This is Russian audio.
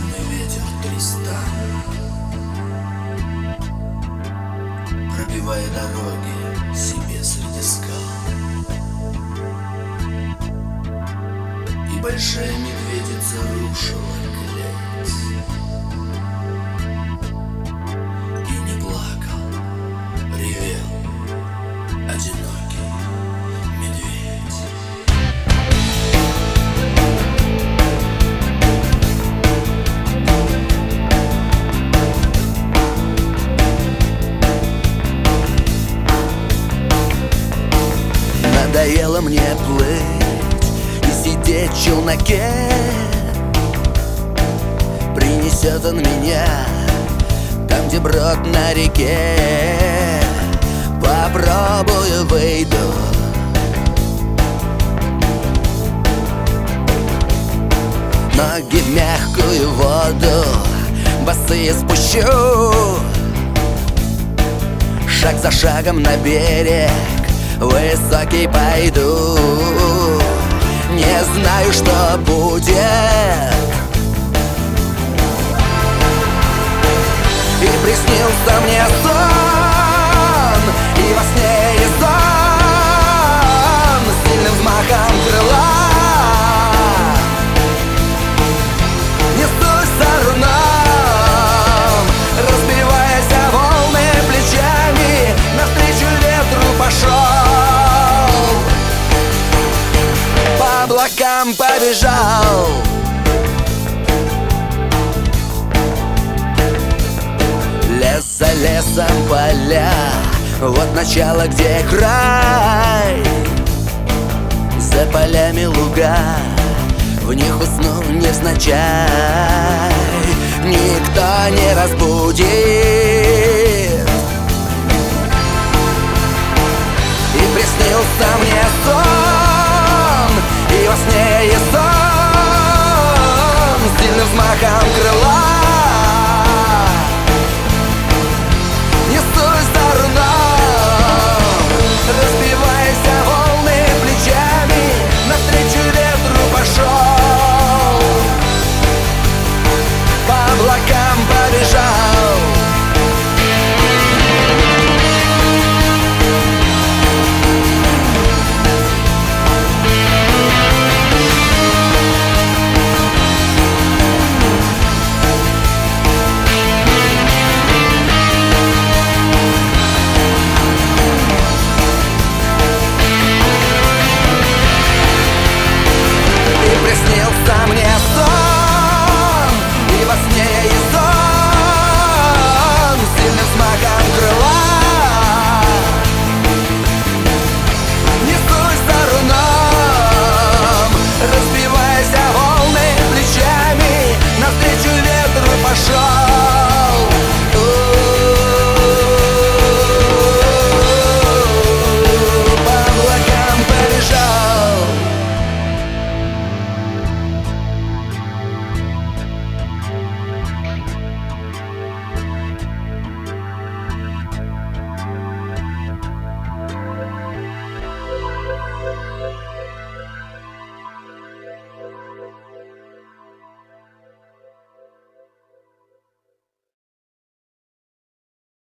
Стеклянный ветер Тристан, пробивая дороги себе среди скал. И большая медведица рушила клеть и не плакал, ревел одинокий медведь. Надоело мне плыть и сидеть в челноке. Принесет он меня там, где брод на реке. Попробую, выйду. Ноги в мягкую воду босые спущу. Шаг за шагом на берег высокий пойду. Не знаю, что будет. И приснился мне сон, и во сне и сон с сильным взмахом крыла. Несусь за руном, разбиваясь о волны плечами, навстречу ветру пошел, по облакам побежал. Лес за лесом поля, вот начало, где край. За полями луга, в них усну невзначай. Никто не разбудит. И приснился мне сон, и во сне и сон с сильным взмахом крыла.